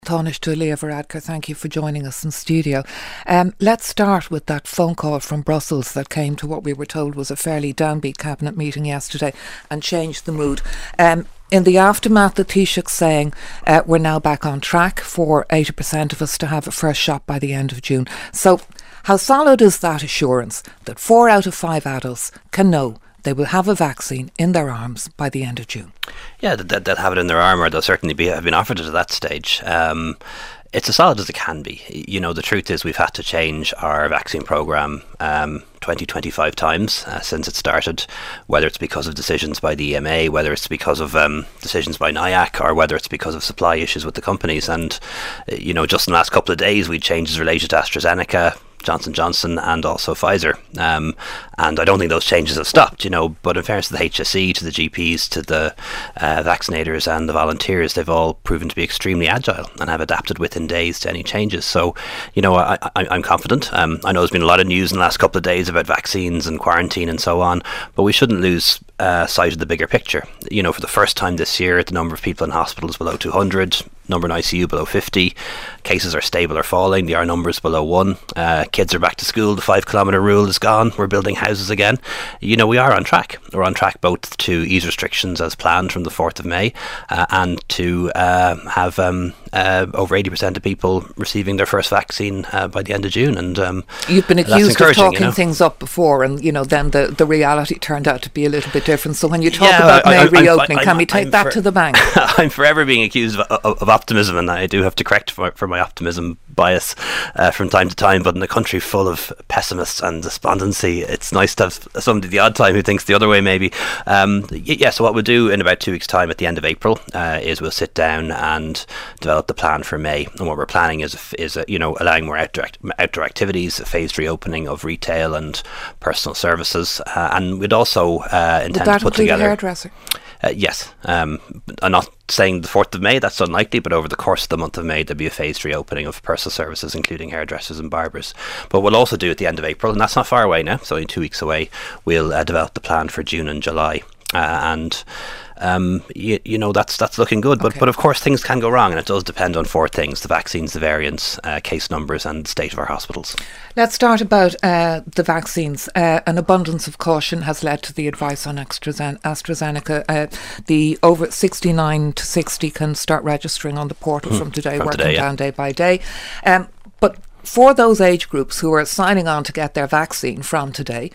Tánaiste Leo Varadkar, thank you for joining us in studio. Let's start with that phone call from Brussels that came to what we were told was a fairly downbeat cabinet meeting yesterday and changed the mood. In the aftermath, the Taoiseach's saying we're now back on track for 80% of us to have a first shot by the end of June. So how solid is that assurance that 4 out of 5 adults can know they will have a vaccine in their arms by the end of June? Yeah, they'll have it in their arm, or they'll certainly have been offered it at that stage. It's as solid as it can be. You know, the truth is we've had to change our vaccine programme 25 times since it started, whether it's because of decisions by the EMA, whether it's because of decisions by NIAC, or whether it's because of supply issues with the companies. And, you know, just in the last couple of days, we changes related to AstraZeneca, Johnson & Johnson and also Pfizer, and I don't think those changes have stopped, you know, but in fairness to the HSE, to the GPs, to the vaccinators and the volunteers, they've all proven to be extremely agile and have adapted within days to any changes. So, you know, I'm confident. I know there's been a lot of news in the last couple of days about vaccines and quarantine and so on, but we shouldn't lose sight of the bigger picture. You know, for the first time this year, the number of people in hospitals below 200, number in ICU below 50, cases are stable or falling, the R numbers below 1, kids are back to school, the 5 kilometre rule is gone, we're building houses again. You know, we are on track. We're on track both to ease restrictions as planned from the 4th of May and to have over 80% of people receiving their first vaccine by the end of June. And you've been accused of talking things up before, and you know, then the reality turned out to be a little bit different. So when you talk about May reopening, can we take that to the bank? I'm forever being accused of optimism, and I do have to correct for my optimism bias from time to time, but in a country full of pessimists and despondency, it's nice to have somebody the odd time who thinks the other way maybe. So what we'll do in about 2 weeks' time at the end of April is we'll sit down and develop the plan for May, and what we're planning is you know, allowing more outdoor activities, a phased reopening of retail and personal services, and we'd also intend to put together... hairdresser? Yes. I'm not saying the 4th of May, that's unlikely, but over the course of the month of May there'll be a phased reopening of personal services, including hairdressers and barbers. But we'll also do at the end of April, and that's not far away now, so in 2 weeks away, we'll develop the plan for June and July. You know, that's looking good, but of course things can go wrong, and it does depend on 4 things: the vaccines, the variants, case numbers and the state of our hospitals. Let's start about the vaccines. An abundance of caution has led to the advice on AstraZeneca. The over 69 to 60 can start registering on the portal from today, working down day by day. But for those age groups who are signing on to get their vaccine from today,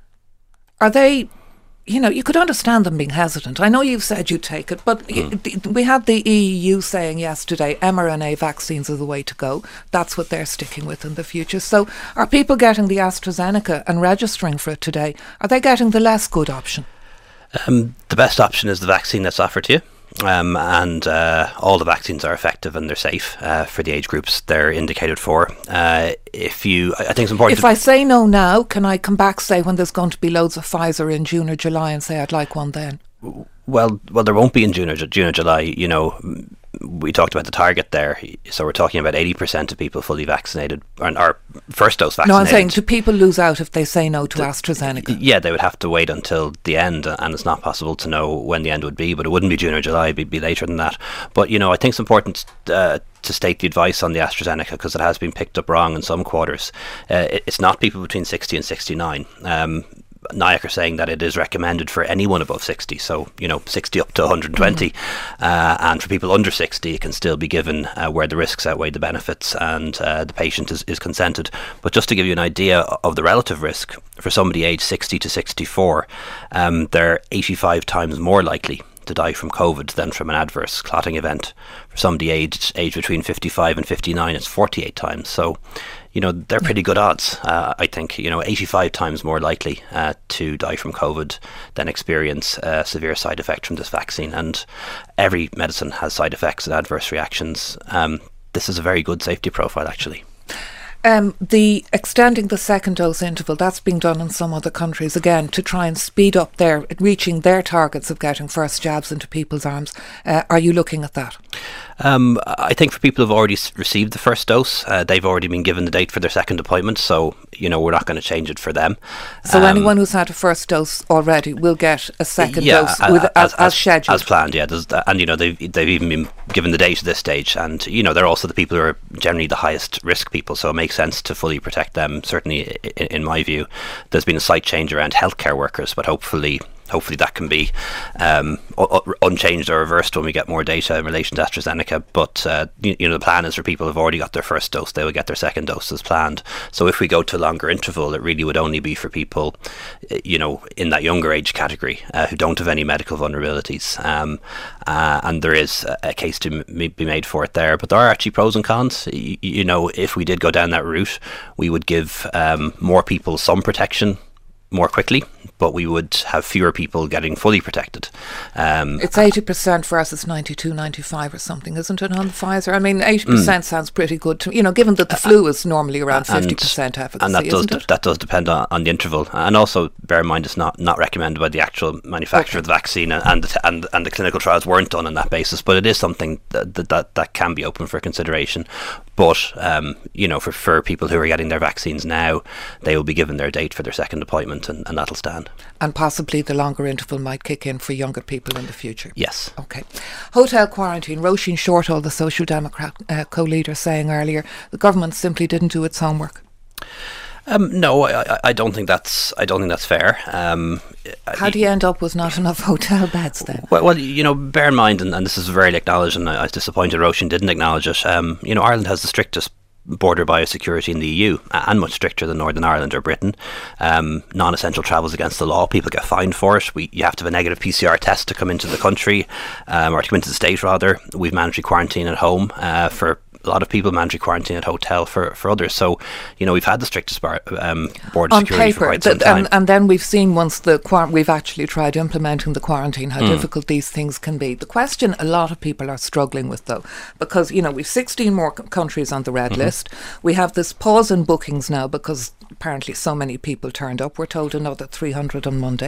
are they... You know, you could understand them being hesitant. I know you've said you take it, but we had the EU saying yesterday mRNA vaccines are the way to go. That's what they're sticking with in the future. So are people getting the AstraZeneca and registering for it today? Are they getting the less good option? The best option is the vaccine that's offered to you. And all the vaccines are effective and they're safe for the age groups they're indicated for. I think it's important. If I say no now, can I come back, say, when there's going to be loads of Pfizer in June or July, and say I'd like one then? Well, there won't be in June or July. You know, we talked about the target there, so we're talking about 80% of people fully vaccinated or first dose vaccinated. No, I'm saying, do people lose out if they say no to AstraZeneca? Yeah, they would have to wait until the end, and it's not possible to know when the end would be, but it wouldn't be June or July, it'd be later than that. But, you know, I think it's important to state the advice on the AstraZeneca, because it has been picked up wrong in some quarters. It's not people between 60 and 69. NIAC are saying that it is recommended for anyone above 60, so, you know, 60 up to 120, and for people under 60 it can still be given where the risks outweigh the benefits and the patient is consented. But just to give you an idea of the relative risk, for somebody aged 60 to 64, they're 85 times more likely to die from COVID than from an adverse clotting event. For somebody aged between 55 and 59, it's 48 times. So, you know, they're pretty good odds. I think, you know, 85 times more likely to die from COVID than experience a severe side effect from this vaccine. And every medicine has side effects and adverse reactions. This is a very good safety profile, actually. The extending the second dose interval, that's being done in some other countries, again, to try and speed up their reaching their targets of getting first jabs into people's arms. Are you looking at that? I think for people who've already received the first dose, they've already been given the date for their second appointment, so we're not going to change it for them. So anyone who's had a first dose already will get a second dose as scheduled, as planned. Yeah, and they've even been given the date at this stage, and they're also the people who are generally the highest risk people, so it makes sense to fully protect them. Certainly, in my view, there's been a slight change around healthcare workers, but hopefully that can be unchanged or reversed when we get more data in relation to AstraZeneca. But the plan is for people who've already got their first dose, they will get their second dose as planned. So if we go to a longer interval, it really would only be for people in that younger age category who don't have any medical vulnerabilities, and there is a case to be made for it there. But there are actually pros and cons. If we did go down that route, we would give more people some protection more quickly, but we would have fewer people getting fully protected. It's 80% versus 92, 95 or something, isn't it, on the Pfizer? I mean, 80% sounds pretty good to given that the flu is normally around 50% efficacy, and that does depend on the interval. And also, bear in mind, it's not recommended by the actual manufacturer of the vaccine, and the clinical trials weren't done on that basis. But it is something that can be open for consideration. But for people who are getting their vaccines now, they will be given their date for their second appointment, and that'll stand. And possibly the longer interval might kick in for younger people in the future. Yes. Okay. Hotel quarantine. Róisín Shortall, the Social Democrat co-leader, saying earlier the government simply didn't do its homework. No, I don't think that's fair. How do you end up with not enough hotel beds then? Well, bear in mind, and this is very acknowledged, and I was disappointed Róisín didn't acknowledge it. Ireland has the strictest border biosecurity in the EU, and much stricter than Northern Ireland or Britain. Non-essential travel is against the law. People get fined for it. You have to have a negative PCR test to come into the country, or to come into the state rather. We've mandatory quarantine at home for a lot of people, mandatory quarantine at hotel for others. So, we've had the strictest border on security paper, for quite some time. And then we've seen once we've actually tried implementing the quarantine, how difficult these things can be. The question a lot of people are struggling with, though, because, we've 16 more countries on the red list. We have this pause in bookings now because apparently so many people turned up. We're told another 300 on Monday.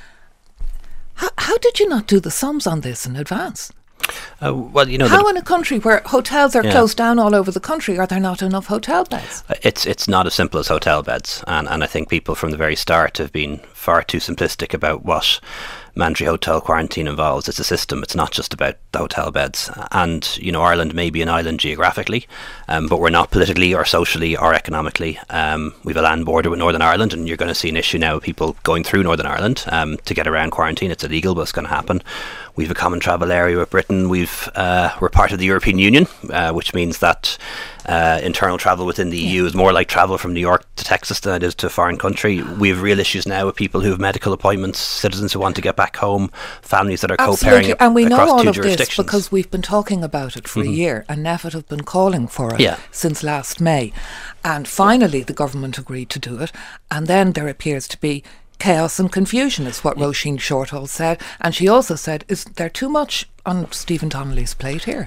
How did you not do the sums on this in advance? Well, how in a country where hotels are closed down all over the country are there not enough hotel beds? It's not as simple as hotel beds, and I think people from the very start have been far too simplistic about what mandatory hotel quarantine involves. It's a system. It's not just about the hotel beds. And Ireland may be an island geographically, but we're not politically or socially or economically. We've a land border with Northern Ireland, and you're going to see an issue now of people going through Northern Ireland to get around quarantine. It's illegal, but it's going to happen. We've a common travel area with Britain. We're part of the European Union, which means that internal travel within the EU is more like travel from New York to Texas than it is to a foreign country. We have real issues now with people who have medical appointments, citizens who want to get back home, families that are co-parenting and we know across all two of this jurisdictions. because we've been talking about it for a year, and NPHET have been calling for it since last May, and finally the government agreed to do it, and then there appears to be chaos and confusion, is what Róisín Shortall said. And she also said, is there too much on Stephen Donnelly's plate here?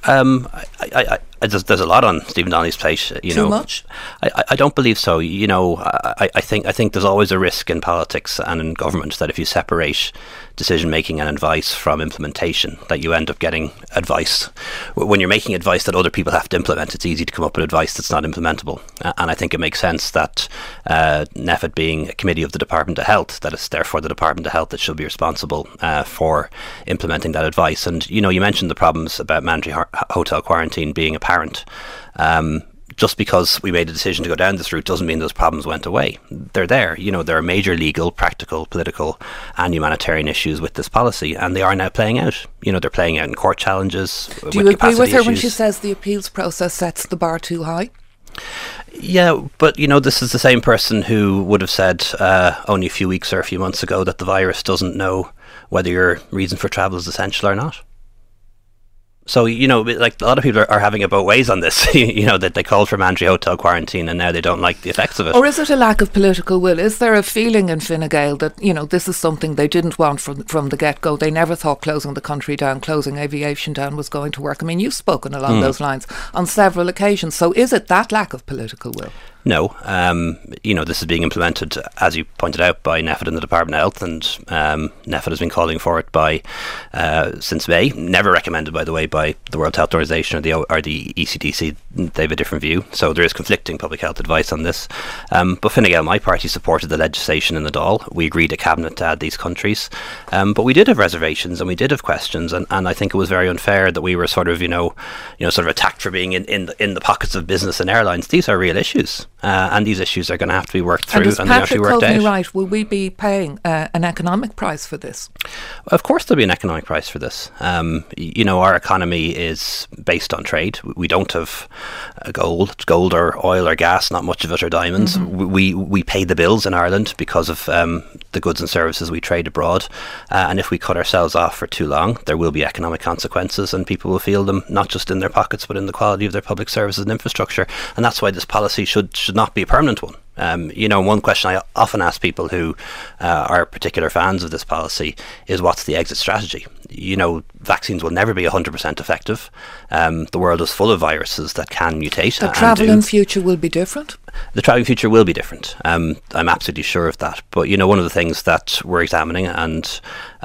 There's a lot on Stephen Donnelly's plate. Too much? I don't believe so. I think there's always a risk in politics and in government that if you separate decision making and advice from implementation, that you end up getting advice. When you're making advice that other people have to implement, it's easy to come up with advice that's not implementable. And I think it makes sense that NPHET being a committee of the Department of Health, that it's therefore the Department of Health that should be responsible for implementing that advice. And you mentioned the problems about mandatory hotel quarantine being apparent. Just because we made a decision to go down this route doesn't mean those problems went away. They're there. There are major legal, practical, political and humanitarian issues with this policy, and they are now playing out. They're playing out in court challenges. Do you agree with her when she says the appeals process sets the bar too high? Yeah, but this is the same person who would have said only a few weeks or a few months ago that the virus doesn't know whether your reason for travel is essential or not. So, like a lot of people are having it both ways on this. That they called for mandatory hotel quarantine and now they don't like the effects of it. Or is it a lack of political will? Is there a feeling in Fine Gael that, this is something they didn't want from the get-go? They never thought closing the country down, closing aviation down was going to work. I mean, you've spoken along those lines on several occasions. So is it that lack of political will? No. This is being implemented, as you pointed out, by NPHET and the Department of Health, and NPHET has been calling for it since May. Never recommended, by the way, by the World Health Organization or the ECDC. They have a different view. So there is conflicting public health advice on this. But Fine Gael, my party, supported the legislation in the Dáil. We agreed a cabinet to add these countries. But we did have reservations and we did have questions. And I think it was very unfair that we were sort of attacked for being in the pockets of business and airlines. These are real issues. And these issues are going to have to be worked through, and they have to be worked out. And is Patrick Coveney right? Will we be paying an economic price for this? Of course there'll be an economic price for this. Our economy is based on trade. We don't have gold or oil or gas, not much of it, or diamonds. We pay the bills in Ireland because of the goods and services we trade abroad. And if we cut ourselves off for too long, there will be economic consequences, and people will feel them not just in their pockets but in the quality of their public services and infrastructure. And that's why this policy should not be a permanent one. One question I often ask people who are particular fans of this policy is, what's the exit strategy? Vaccines will never be 100% effective. The world is full of viruses that can mutate. The travel in future will be different? The travelling future will be different. I'm absolutely sure of that. But, one of the things that we're examining, and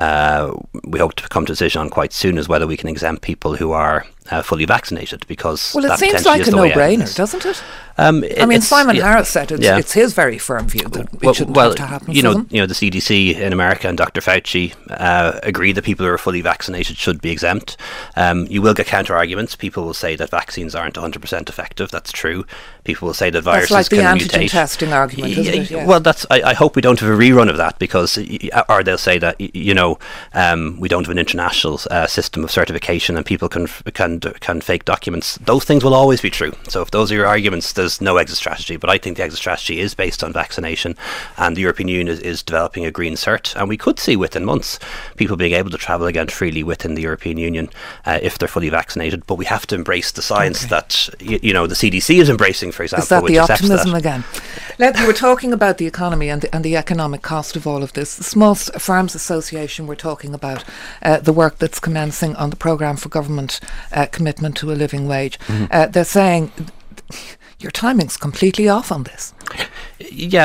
we hope to come to a decision on quite soon, is whether we can exempt people who are fully vaccinated, because it seems like a no-brainer, doesn't it? Simon Harris said it's his very firm view that it shouldn't have to happen for them. The CDC in America and Dr. Fauci agree that people who are fully vaccinated should be exempt. You will get counter-arguments. People will say that vaccines aren't 100% effective. That's true. People will say that viruses can mutate. That's like the antigen testing argument, isn't it? Yeah. Well, I hope we don't have a rerun of that, because, or they'll say that, we don't have an international system of certification and people can fake documents. Those things will always be true. So if those are your arguments, there's no exit strategy. But I think the exit strategy is based on vaccination, and the European Union is developing a green cert, and we could see within months people being able to travel again freely within the European Union if they're fully vaccinated. But we have to embrace the science that the CDC is embracing, for example. Is that the optimism again? You were talking about the economy and the economic cost of all of this. The Small Farms Association were talking about the work that's commencing on the programme for government commitment to a living wage. They're saying your timing's completely off on this. Yeah,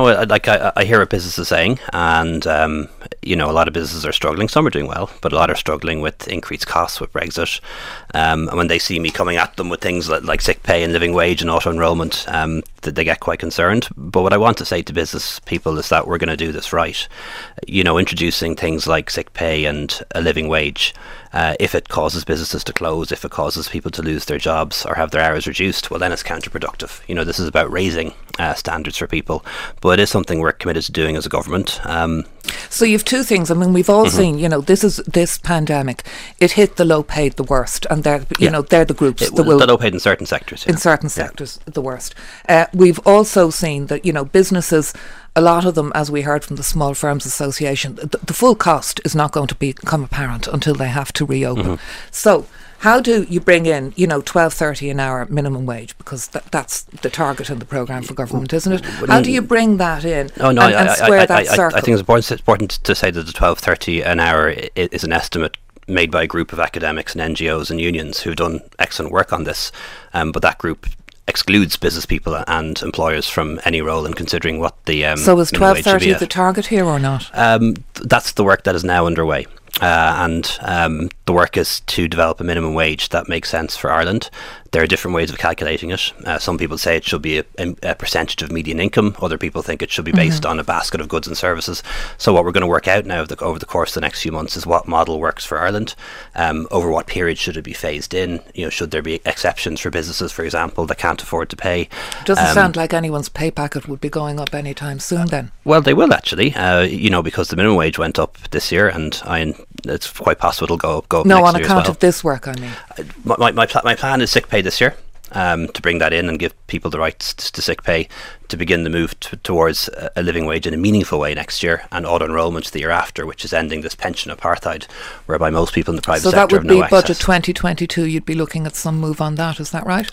I hear what businesses are saying, and a lot of businesses are struggling. Some are doing well, but a lot are struggling with increased costs with Brexit. And when they see me coming at them with things like sick pay and living wage and auto enrolment, they get quite concerned. But what I want to say to business people is that we're going to do this right. Introducing things like sick pay and a living wage, if it causes businesses to close, if it causes people to lose their jobs or have their hours reduced, well, then it's counterproductive. This is about raising standards for people, but it is something we're committed to doing as a government. So you've two things. We've all seen, this pandemic, it hit the low paid the worst, and they're the groups that will... The low paid in certain sectors. In certain sectors, the worst. We've also seen that, businesses, a lot of them, as we heard from the Small Firms Association, the full cost is not going to become apparent until they have to reopen. So how do you bring in, $12.30 an hour minimum wage, because that's the target in the programme for government, isn't it? How do you bring that in and square that circle? I think it's important to say that the $12.30 an hour is an estimate made by a group of academics and NGOs and unions who've done excellent work on this, but that group excludes business people and employers from any role in considering what the so is $12.30 the target here or not? That's the work that is now underway. And the work is to develop a minimum wage that makes sense for Ireland. There are different ways of calculating it. Some people say it should be a percentage of median income. Other people think it should be based on a basket of goods and services. So what we're going to work out now over the course of the next few months is what model works for Ireland. Over what period should it be phased in? Should there be exceptions for businesses, for example, that can't afford to pay? Doesn't sound like anyone's pay packet would be going up anytime soon then. Well, they will actually, because the minimum wage went up this year, and it's quite possible it'll go up no, next on year account as well. of this work, I mean. My plan is sick pay this year. to bring that in and give people the rights to sick pay, to begin the move towards a living wage in a meaningful way next year, and auto-enrolment the year after, which is ending this pension apartheid, whereby most people in the private sector have no access. So that would be budget 2022, you'd be looking at some move on that, is that right?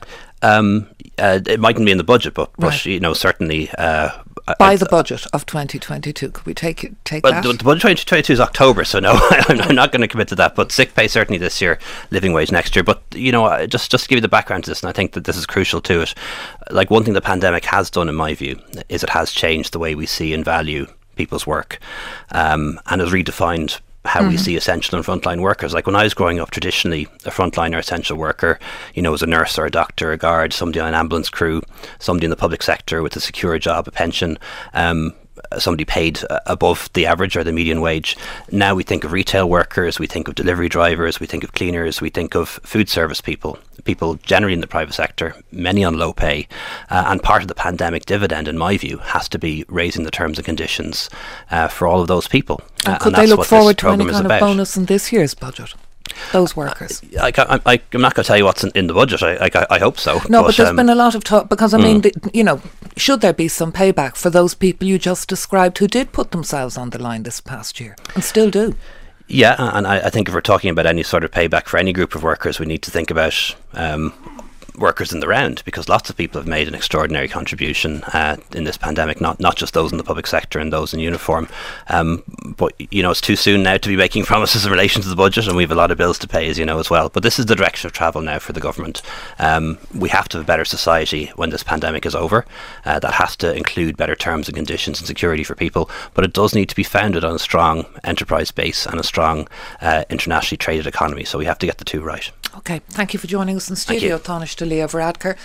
It mightn't be in the budget, but certainly... By the budget of 2022, could we take that? The budget 2022 is October, so no, I'm not going to commit to that. But sick pay certainly this year, living wage next year. But just to give you the background to this, and I think that this is crucial to it. Like, one thing the pandemic has done, in my view, is it has changed the way we see and value people's work, and has redefined how we see essential and frontline workers. Like, when I was growing up, traditionally a frontline or essential worker, was a nurse or a doctor, a guard, somebody on an ambulance crew, somebody in the public sector with a secure job, a pension, somebody paid above the average or the median wage. Now we think of retail workers, we think of delivery drivers, we think of cleaners, we think of food service people generally in the private sector, many on low pay, and part of the pandemic dividend, in my view, has to be raising the terms and conditions for all of those people. And could they look forward to any kind of bonus in this year's budget? Those workers. I'm not going to tell you what's in the budget. I hope so. No, but there's been a lot of talk, because I mean, should there be some payback for those people you just described who did put themselves on the line this past year and still do? Yeah, and I think if we're talking about any sort of payback for any group of workers, we need to think about workers in the round, because lots of people have made an extraordinary contribution in this pandemic, not just those in the public sector and those in uniform, but it's too soon now to be making promises in relation to the budget, and we have a lot of bills to pay, as you know, as well. But this is the direction of travel now for the government. We have to have a better society when this pandemic is over. That has to include better terms and conditions and security for people, but it does need to be founded on a strong enterprise base and a strong internationally traded economy, so we have to get the two right. Okay, thank you for joining us in studio, Taoiseach Leo Varadkar.